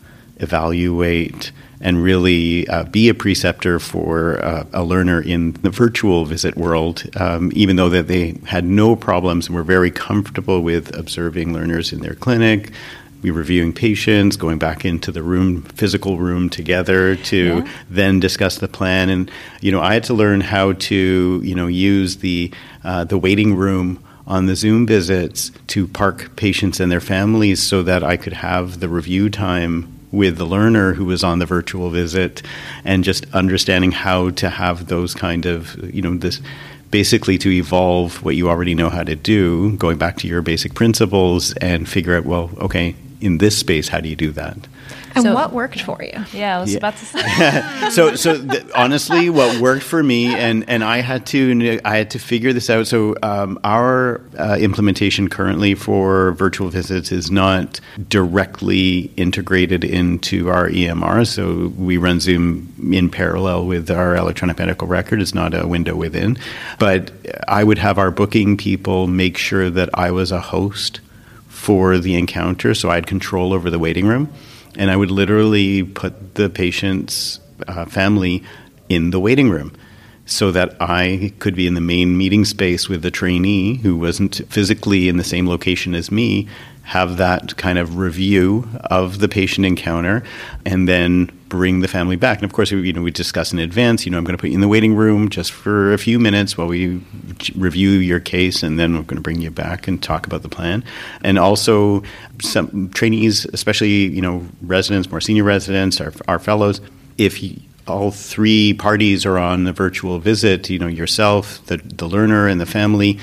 evaluate, and really uh, be a preceptor for uh, a learner in the virtual visit world, um, even though that they had no problems and were very comfortable with observing learners in their clinic, we were reviewing patients, going back into the room, physical room together to yeah. then discuss the plan. And, you know, I had to learn how to, you know, use the uh, the waiting room on the Zoom visits to park patients and their families so that I could have the review time with the learner who was on the virtual visit, and just understanding how to have those kind of, you know, this basically to evolve what you already know how to do, going back to your basic principles and figure out, well, okay, in this space, how do you do that? And so, what worked for you? Yeah, I was yeah. about to say. so, so th- honestly, what worked for me, and, and I had to I had to figure this out. So, um, our uh, implementation currently for virtual visits is not directly integrated into our E M R. So, we run Zoom in parallel with our electronic medical record. It's not a window within, but I would have our booking people make sure that I was a host for the encounter, so I had control over the waiting room. And I would literally put the patient's uh, family in the waiting room so that I could be in the main meeting space with the trainee who wasn't physically in the same location as me, have that kind of review of the patient encounter, and then bring the family back. And of course, you know, we discuss in advance, you know, I'm going to put you in the waiting room just for a few minutes while we review your case, and then we're going to bring you back and talk about the plan. And also some trainees, especially, you know, residents, more senior residents, our, our fellows, if you, all three parties are on the virtual visit, you know, yourself, the, the learner, and the family,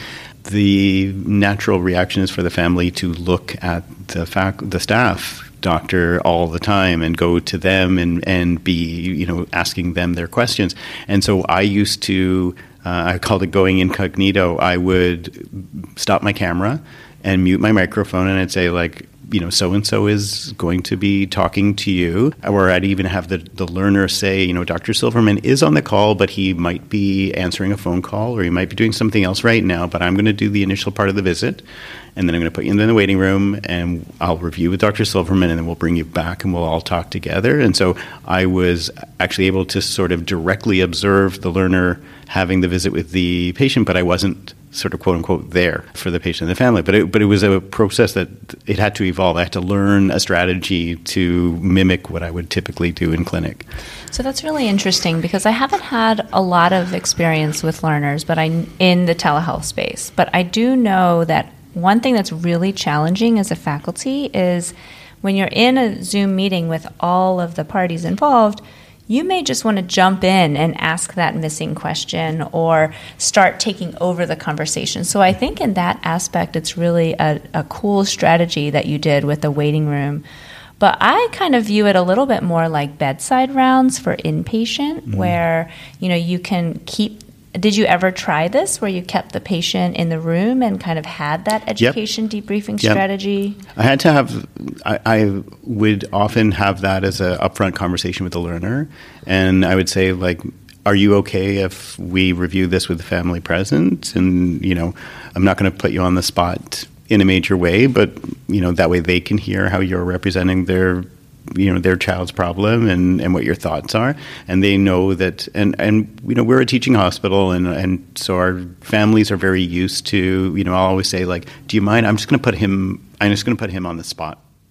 the natural reaction is for the family to look at the fac- the staff doctor all the time and go to them and, and be, you know, asking them their questions. And so I used to, uh, I called it going incognito. I would stop my camera and mute my microphone, and I'd say, like, you know, so-and-so is going to be talking to you. Or I'd even have the, the learner say, you know, Doctor Silverman is on the call, but he might be answering a phone call, or he might be doing something else right now, but I'm going to do the initial part of the visit, and then I'm going to put you in the waiting room, and I'll review with Doctor Silverman, and then we'll bring you back, and we'll all talk together. And so I was actually able to sort of directly observe the learner having the visit with the patient, but I wasn't sort of quote-unquote there for the patient and the family. But it, but it was a process that it had to evolve. I had to learn a strategy to mimic what I would typically do in clinic. So that's really interesting, because I haven't had a lot of experience with learners but I in the telehealth space. But I do know that one thing that's really challenging as a faculty is when you're in a Zoom meeting with all of the parties involved, you may just want to jump in and ask that missing question or start taking over the conversation. So I think in that aspect, it's really a, a cool strategy that you did with the waiting room. But I kind of view it a little bit more like bedside rounds for inpatient, mm. where, you know, you can keep. Did you ever try this where you kept the patient in the room and kind of had that education yep. debriefing yep. strategy? I had to have, I, I would often have that as an upfront conversation with the learner. And I would say, like, are you okay if we review this with the family present? And, you know, I'm not going to put you on the spot in a major way, but, you know, that way they can hear how you're representing their you know, their child's problem and, and what your thoughts are. And they know that, and, and, you know, we're a teaching hospital, and, and so our families are very used to, you know, I'll always say, like, do you mind? I'm just going to put him, I'm just going to put him on the spot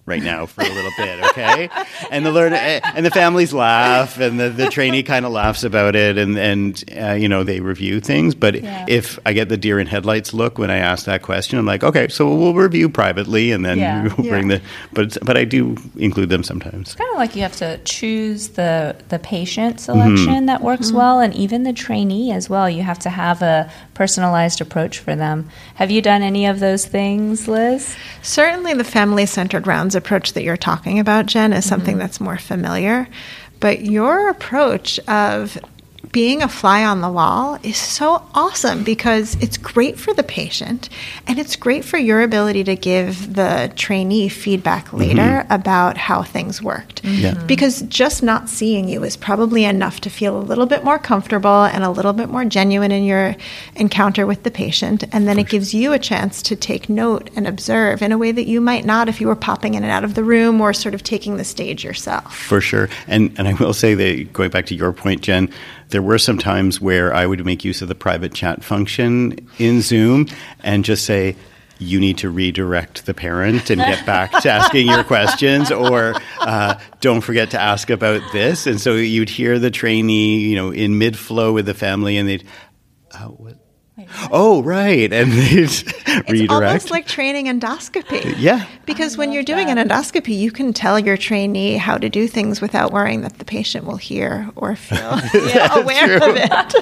right now for a little bit, okay? And the learner and the families laugh, and the, the trainee kind of laughs about it, and and uh, you know, they review things. But yeah. if I get the deer in headlights look when I ask that question, I'm like, okay, so we'll review privately, and then yeah. we'll yeah. bring the. But but I do include them sometimes. It's kind of like you have to choose the the patient selection mm-hmm. that works mm-hmm. well, and even the trainee as well. You have to have a personalized approach for them. Have you done any of those things, Liz? Certainly the family-centered rounds approach that you're talking about, Jen, is something mm-hmm. that's more familiar. But your approach of being a fly on the wall is so awesome because it's great for the patient and it's great for your ability to give the trainee feedback later mm-hmm. about how things worked. Mm-hmm. Yeah. Because just not seeing you is probably enough to feel a little bit more comfortable and a little bit more genuine in your encounter with the patient. And then for it gives you a chance to take note and observe in a way that you might not if you were popping in and out of the room or sort of taking the stage yourself. For sure. And and I will say that, going back to your point, Jen, there were some times where I would make use of the private chat function in Zoom and just say, you need to redirect the parent and get back to asking your questions, or uh, don't forget to ask about this. And so you'd hear the trainee, you know, in mid-flow with the family, and they'd, oh, what? Oh, right. And they'd it's redirect. It's almost like training endoscopy. Yeah. Because when you're doing that. an endoscopy, you can tell your trainee how to do things without worrying that the patient will hear or feel yeah, aware true. of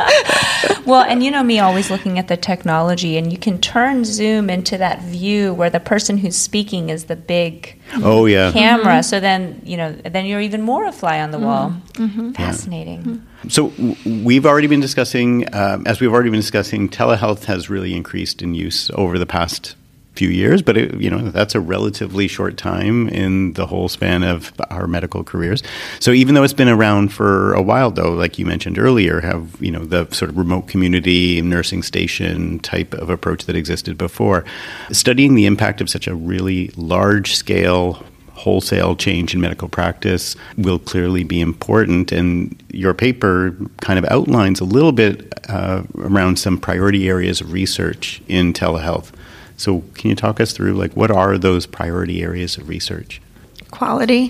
it. Well, and you know me always looking at the technology, and you can turn Zoom into that view where the person who's speaking is the big oh, yeah. camera. Mm-hmm. So then, you know, then you're even more a fly on the mm-hmm. wall. Mm-hmm. Fascinating. Yeah. Mm-hmm. So we've already been discussing, um, as we've already been discussing, telehealth has really increased in use over the past few years, but it, you know, that's a relatively short time in the whole span of our medical careers. So even though it's been around for a while, though, like you mentioned earlier, have, you know, the sort of remote community nursing station type of approach that existed before, studying the impact of such a really large scale wholesale change in medical practice will clearly be important. And your paper kind of outlines a little bit uh, around some priority areas of research in telehealth. So can you talk us through, like, what are those priority areas of research? Quality,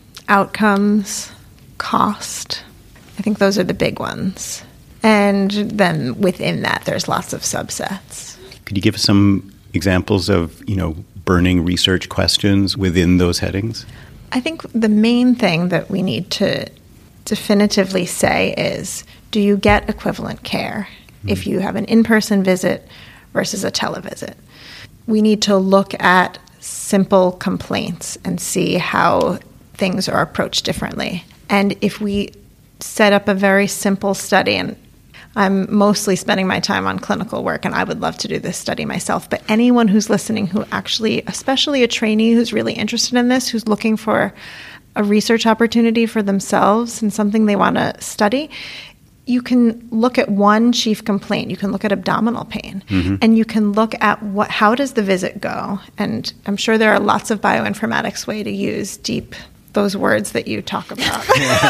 outcomes, cost. I think those are the big ones. And then within that, there's lots of subsets. Could you give us some examples of, you know, burning research questions within those headings? I think the main thing that we need to definitively say is, do you get equivalent care mm-hmm. if you have an in-person visit versus a televisit? We need to look at simple complaints and see how things are approached differently. And if we set up a very simple study, and I'm mostly spending my time on clinical work, and I would love to do this study myself, but anyone who's listening who actually, especially a trainee who's really interested in this, who's looking for a research opportunity for themselves and something they want to study, you can look at one chief complaint. You can look at abdominal pain, mm-hmm. and you can look at what, how does the visit go? And I'm sure there are lots of bioinformatics way to use deep, those words that you talk about.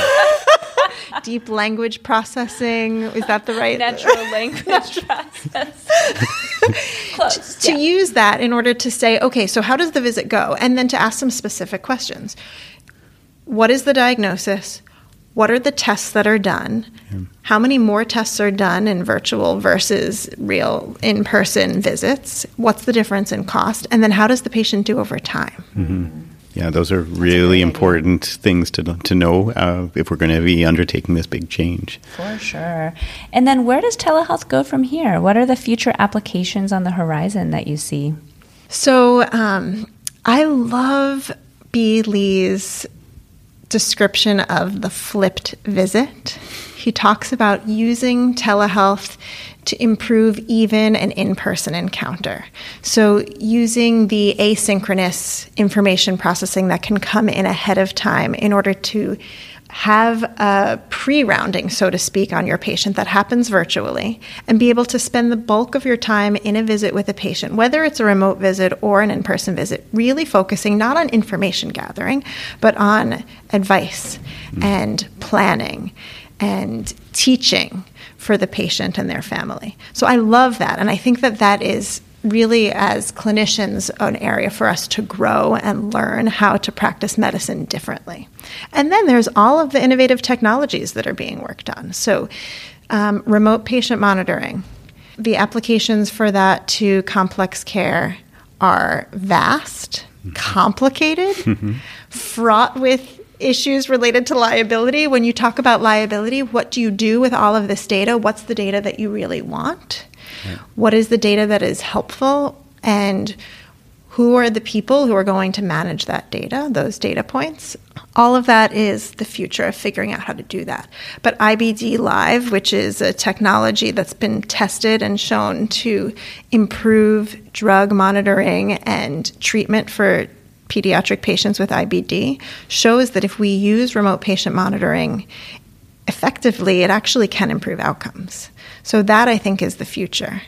Deep language processing, is that the right? Natural language process. Close. To yeah. use that in order to say, okay, so how does the visit go? And then to ask some specific questions. What is the diagnosis? What are the tests that are done? Yeah. How many more tests are done in virtual versus real in-person visits? What's the difference in cost? And then how does the patient do over time? Mm-hmm. Yeah, those are really important things to to know uh, if we're going to be undertaking this big change. For sure. And then where does telehealth go from here? What are the future applications on the horizon that you see? So um, I love B. Lee's description of the flipped visit. He talks about using telehealth to improve even an in-person encounter. So using the asynchronous information processing that can come in ahead of time in order to have a pre-rounding, so to speak, on your patient that happens virtually, and be able to spend the bulk of your time in a visit with a patient, whether it's a remote visit or an in-person visit, really focusing not on information gathering, but on advice mm. and planning and teaching for the patient and their family. So I love that, and I think that that is really, as clinicians, an area for us to grow and learn how to practice medicine differently. And then there's all of the innovative technologies that are being worked on. So um, remote patient monitoring, the applications for that to complex care are vast, complicated, mm-hmm. fraught with issues related to liability. When you talk about liability, what do you do with all of this data? What's the data that you really want? Yeah. What is the data that is helpful? And who are the people who are going to manage that data, those data points? All of that is the future of figuring out how to do that. But I B D Live, which is a technology that's been tested and shown to improve drug monitoring and treatment for pediatric patients with I B D, shows that if we use remote patient monitoring effectively, it actually can improve outcomes. So that, I think, is the future.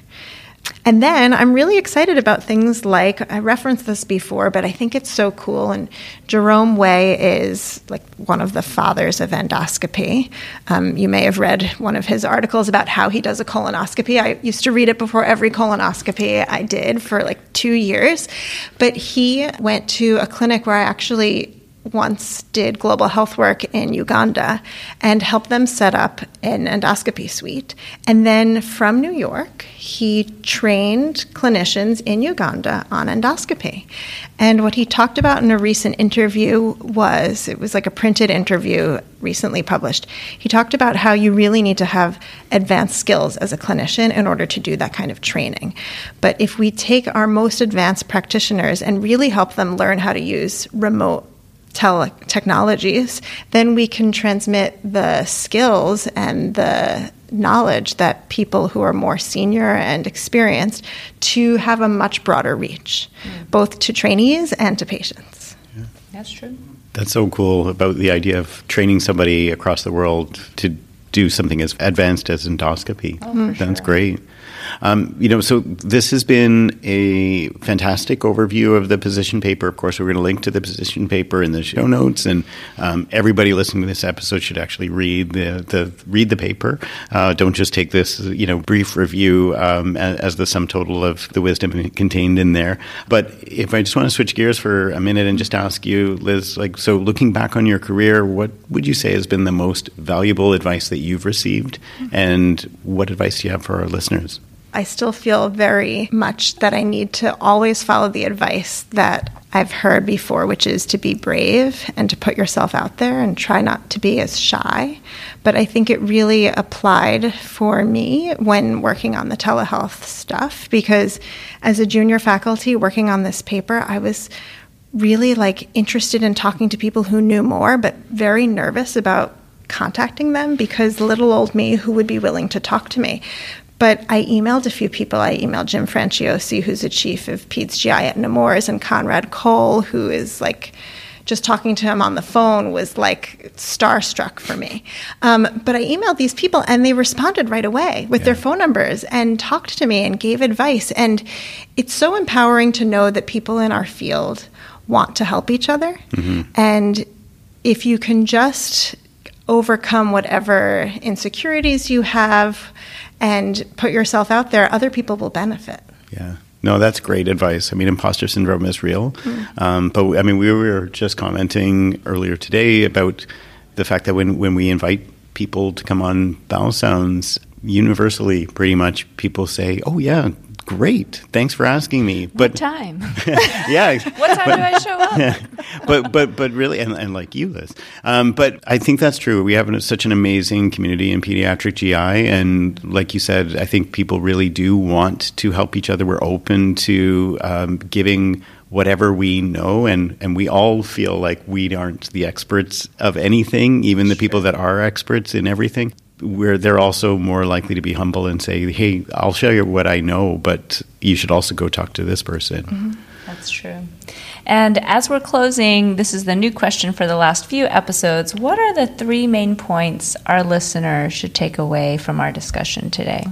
And then I'm really excited about things like, I referenced this before, but I think it's so cool. And Jerome Way is like one of the fathers of endoscopy. Um, you may have read one of his articles about how he does a colonoscopy. I used to read it before every colonoscopy I did for like two years. But he went to a clinic where I actually once did global health work in Uganda and helped them set up an endoscopy suite. And then from New York, he trained clinicians in Uganda on endoscopy. And what he talked about in a recent interview was, it was like a printed interview recently published. He talked about how you really need to have advanced skills as a clinician in order to do that kind of training. But if we take our most advanced practitioners and really help them learn how to use remote tele- technologies, then we can transmit the skills and the knowledge that people who are more senior and experienced to have a much broader reach, mm. both to trainees and to patients. Yeah. That's true. That's so cool about the idea of training somebody across the world to do something as advanced as endoscopy. Oh, That's sure. great. Um, you know, so this has been a fantastic overview of the position paper. Of course, we're going to link to the position paper in the show notes, and um, everybody listening to this episode should actually read the, the read the paper. Uh, don't just take this, you know, brief review um, as, as the sum total of the wisdom contained in there. But if I just want to switch gears for a minute and just ask you, Liz, like, so looking back on your career, what would you say has been the most valuable advice that you've received, and what advice do you have for our listeners? I still feel very much that I need to always follow the advice that I've heard before, which is to be brave and to put yourself out there and try not to be as shy. But I think it really applied for me when working on the telehealth stuff, because as a junior faculty working on this paper, I was really like interested in talking to people who knew more, but very nervous about contacting them because little old me who would be willing to talk to me. But I emailed a few people. I emailed Jim Franciosi, who's a chief of Peds G I at Nemours, and Conrad Cole, who is like, just talking to him on the phone was like starstruck for me. Um, but I emailed these people and they responded right away with yeah. their phone numbers and talked to me and gave advice. And it's so empowering to know that people in our field want to help each other. Mm-hmm. And if you can just overcome whatever insecurities you have and put yourself out there, other people will benefit. Yeah. No, that's great advice. I mean, imposter syndrome is real. Mm. Um, but, I mean, we were just commenting earlier today about the fact that when, when we invite people to come on Bowel Sounds, universally, pretty much, people say, oh, yeah, great. Thanks for asking me. But what time? yeah. What time but, do I show up? but but but really, and, and like you, Liz. Um, but I think that's true. We have an, such an amazing community in pediatric G I, and like you said, I think people really do want to help each other. We're open to um, giving whatever we know, and, and we all feel like we aren't the experts of anything, even the sure. people that are experts in everything. Where they're also more likely to be humble and say, hey, I'll show you what I know, but you should also go talk to this person. Mm-hmm. That's true. And as we're closing, this is the new question for the last few episodes. What are the three main points our listeners should take away from our discussion today?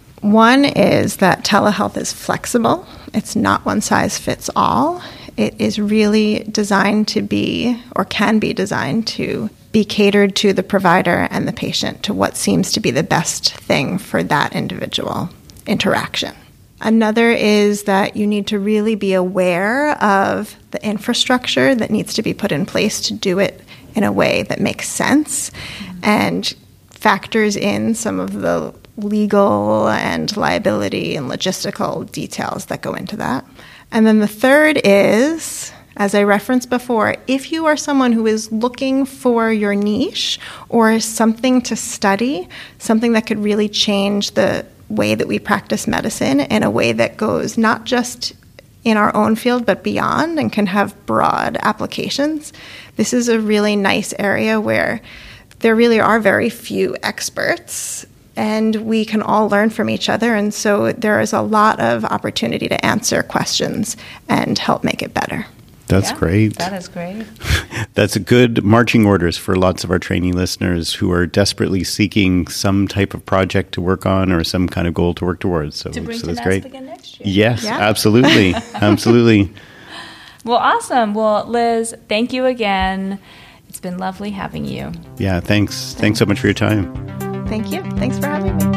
One is that telehealth is flexible. It's not one size fits all. It is really designed to be, or can be designed to, be catered to the provider and the patient, to what seems to be the best thing for that individual interaction. Another is that you need to really be aware of the infrastructure that needs to be put in place to do it in a way that makes sense mm-hmm. and factors in some of the legal and liability and logistical details that go into that. And then the third is, as I referenced before, if you are someone who is looking for your niche or something to study, something that could really change the way that we practice medicine in a way that goes not just in our own field but beyond and can have broad applications, this is a really nice area where there really are very few experts and we can all learn from each other. And so there is a lot of opportunity to answer questions and help make it better. That's yeah, great. That is great. That's a good marching orders for lots of our training listeners who are desperately seeking some type of project to work on or some kind of goal to work towards. So, to bring so to that's great. again next year. Yes, yeah. absolutely. Absolutely. Well, awesome. Well, Liz, thank you again. It's been lovely having you. Yeah, thanks. Thanks, thanks so much for your time. Thank you. Thanks for having me.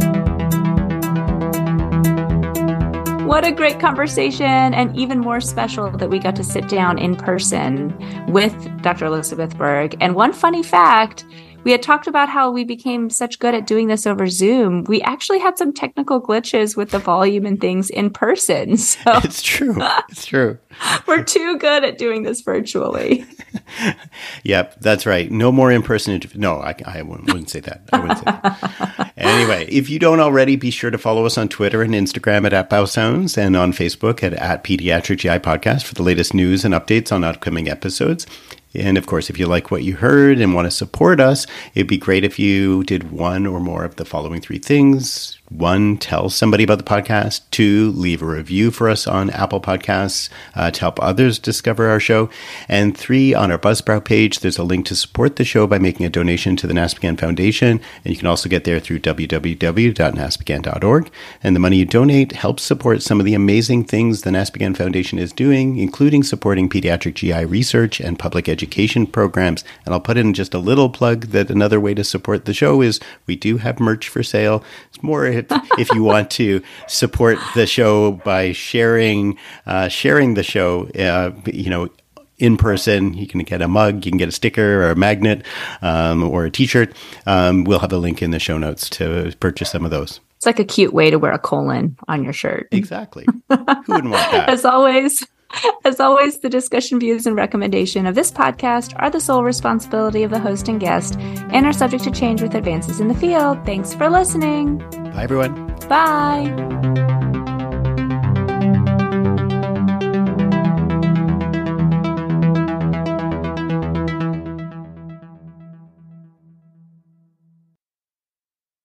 What a great conversation, and even more special that we got to sit down in person with Doctor Elizabeth Berg. And one funny fact, we had talked about how we became such good at doing this over Zoom. We actually had some technical glitches with the volume and things in person. So it's true. It's true. We're too good at doing this virtually. Yep, that's right. No more in-person interviews. No, I, I wouldn't say that. I wouldn't say that. Anyway, if you don't already, be sure to follow us on Twitter and Instagram at, at BowSounds and on Facebook at, at Pediatric G I Podcast for the latest news and updates on upcoming episodes. And of course, if you like what you heard and want to support us, it'd be great if you did one or more of the following three things. One, tell somebody about the podcast. Two, leave a review for us on Apple Podcasts uh, to help others discover our show. And three, on our Buzzsprout page, there's a link to support the show by making a donation to the NASPGHAN Foundation. And you can also get there through w w w dot naspghan dot org. And the money you donate helps support some of the amazing things the NASPGHAN Foundation is doing, including supporting pediatric G I research and public education programs. And I'll put in just a little plug that another way to support the show is we do have merch for sale. It's more if you want to support the show by sharing uh, sharing the show, uh, you know, in person. You can get a mug, you can get a sticker or a magnet um, or a T-shirt. Um, we'll have a link in the show notes to purchase some of those. It's like a cute way to wear a colon on your shirt. Exactly. Who wouldn't want that? As always, as always, the discussion, views, and recommendation of this podcast are the sole responsibility of the host and guest and are subject to change with advances in the field. Thanks for listening. Bye, everyone. Bye.